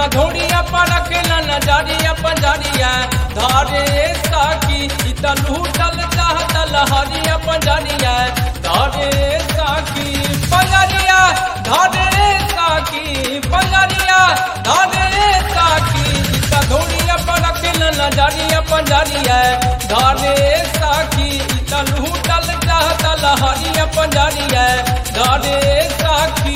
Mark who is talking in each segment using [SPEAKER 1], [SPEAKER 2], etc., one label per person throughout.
[SPEAKER 1] धोड़िया पर रखेला नजरिया पंजरिया धारे साकी इता लूटल चाहत लहरिया पंजरिया धारे साकी पंजरिया धारे साकी पंजरिया धारे साकी इता धोड़िया पर रखेला नजरिया पंजरिया धारे साकी इता लूटल चाहत लहरिया पंजरिया धारे साकी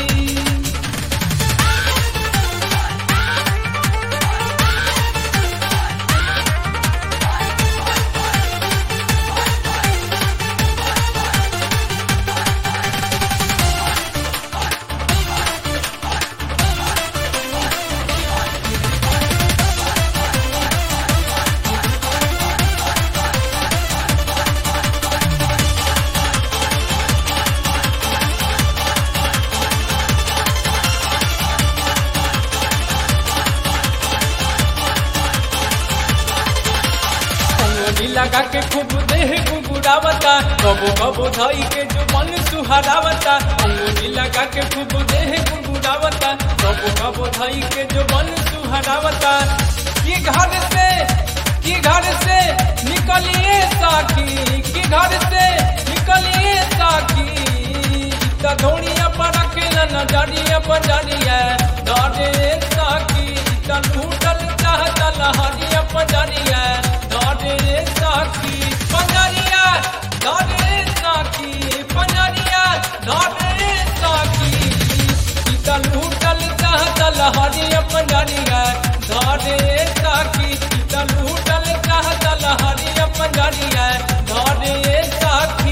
[SPEAKER 1] लगा के खूब देह गुगुरावता कबो कबो धई के जो मन सुहारावता अंगूरी लगा के खूब देह गुगुरावता कबो कबो धई के जो मन सुहारावता कि घर से निकलिए साकी कि घर से निकलिए साकी इतना धोड़िया पर रखेला नजरिया पंजरिया धारे साकी इतना लूटल चाहता लहरिया पंजरिया धारे साकी पंजरिया धारे साकी पंजरिया धारे साकी इता लूटल चाहत लहरिया पंजरिया धारे साकी इता लूटल चाहत लहरिया पंजरिया धारे साकी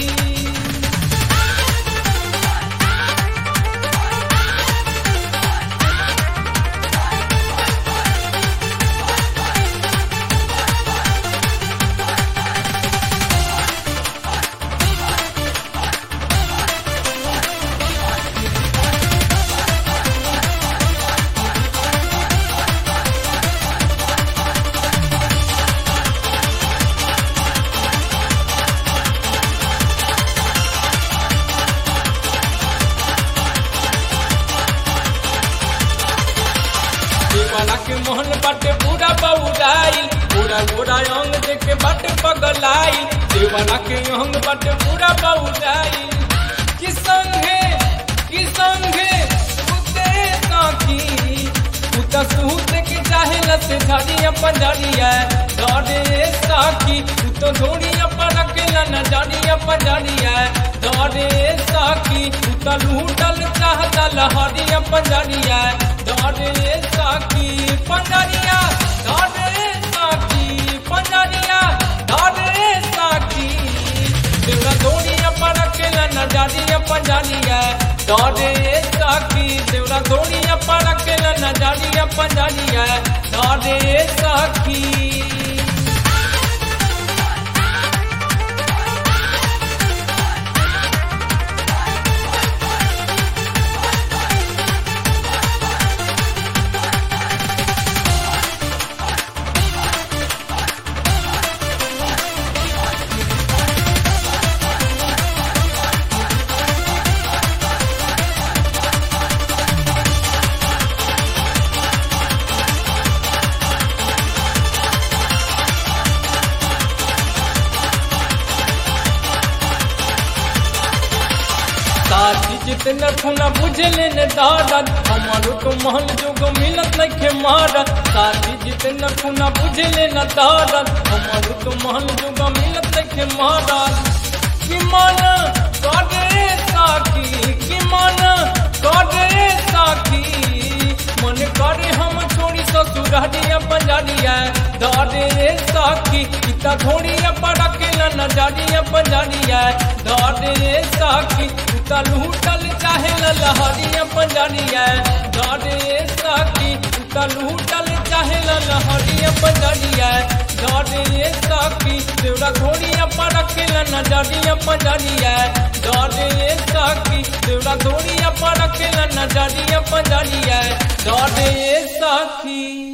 [SPEAKER 1] देवाला के मोहन बाटे पूरा बउराई पूरा गोरा अंग देखे बाटे पगलाई देवाला के अंग बाटे पूरा बउराई कि संगे उते साकी उता सुहते के चाहे लसे धरिया पंजरिया धारे साकी उतो धोड़िया पर रखेला नजरिया पंजरिया धारे साकी उता लूटल चाहता लहरिया पंजरिया धारे साकी पंजरिया धारे साकी पंजरिया धारे साकी देवरा धोड़िया पर रखेला नजरिया पंजरिया धारे साकी देवरा धोड़िया पर रखेला नजरिया पंजरिया धारे साकी साथी जितने खुना बुझले न दादन हमारो तो महल जोग मिलत नखे मारत साथी जितने खुना बुझले न दादन हमारो तो महल जोग मिलत नखे मारत कि मन काटे साकी कि मन काटे साकी मन करे हम छोड़ी ससुरहरिया पंजरिया धारे साकी इता धोड़िया पर रखेला नजरिया पंजरिया धारे साकी उता लूटल चाहे लहरिया पंजरिया धारे साकी उता लूटल चाहे लहरिया पंजरिया धारे साकी देवरा धोड़िया पर रखेला नजरिया पंजरिया धारे साकी देवरा धोड़िया पर रखेला नजरिया पंजरिया धारे साकी।